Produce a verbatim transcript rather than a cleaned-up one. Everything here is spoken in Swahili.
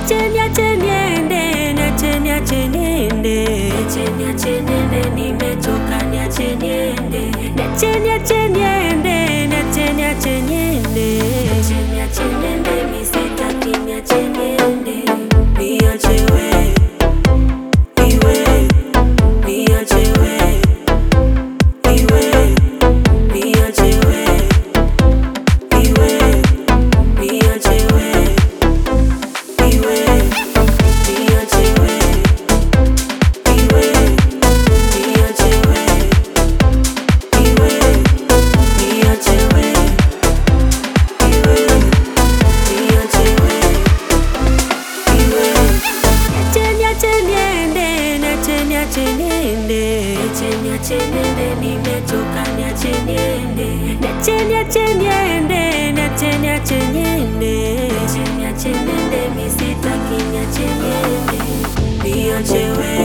Niache niache niende, niache niache niende, niache niache niende, nimechoka niache niende, niache niache niende, niache niache niende, niache niache niende, mimi sitaki niache niende, niache we, iwe, niache we, iwe, niache we, iwe, niache we, iwe, niache we, iwe, niache we, iwe, niache we, iwe, niache we, iwe. Niache niache niende, niache niache niende, niache niache niende, nimechoka niache niende, niache niache niende, niache niache niende, niache niache niende, mimi sitaki niache niende, niache we.